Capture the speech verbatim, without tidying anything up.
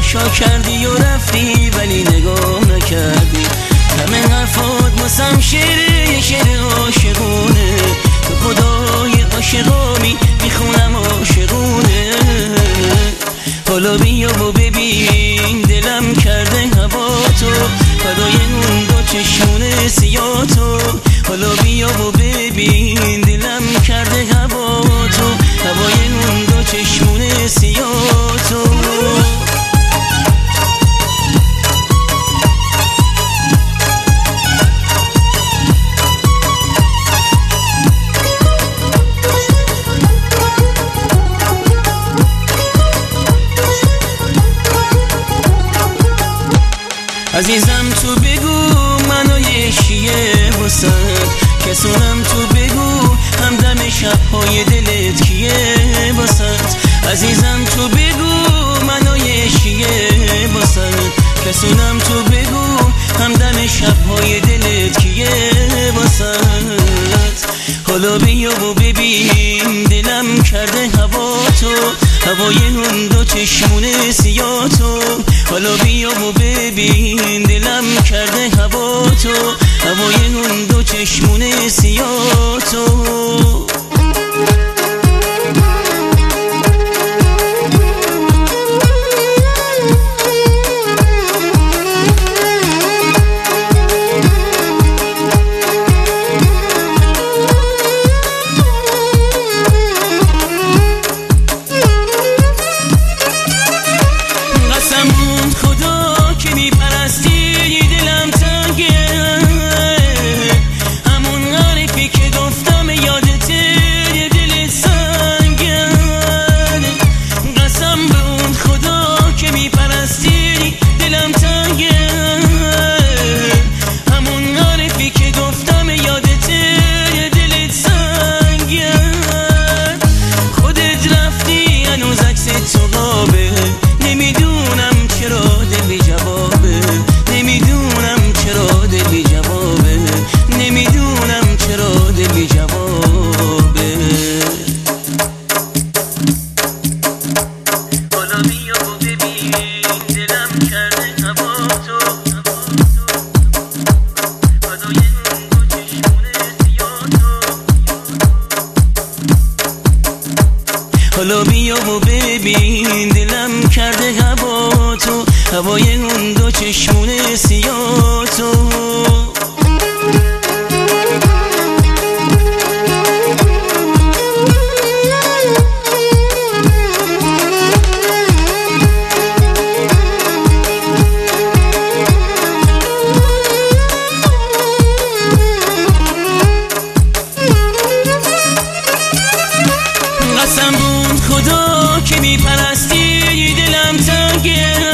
تماشا کردی و رفتی ولی نگاه نکردی. همه حرفات واسم شعر شعر عاشقونه، تو خدای عاشقامی میخونم عاشقونه. حالا بیا و ببین دلم کرده هوا تو، فدای اون دو چشمون سیاه تو. حالا بیا و ببین دلم کرده هوا تو، هوای اون دو چشمون سیاه تو. عزیزم تو بگو منو یه شیه واسد، کسونم تو بگو همدم شبهای دلت کیه واسد. عزیزم تو بگو منو یه شیه واسد، کسونم تو بگو همدم شبهای دلت کیه واسد. حالا بیا و ببین دلم کرده هوا تو، هوای اون دو چشمون سیاه تو. حالا بیا و ببین دلم کرده هوا تو، هوای اون دو چشمون سیاه تو. نمیدونم چرا دل بی جوابه، نمیدونم چرا دل بی جوابه، نمیدونم چرا دل بی جوابه. حالا بیا و ببین دلم کرده هوا تو، فدای اون دو چشمون سیاه تو. حالا بیا و ببین دلم کرده هوا تو، هوای اون دو چشمون سیاه تو. قسم بود خدا که میپرستی دلم تنگه،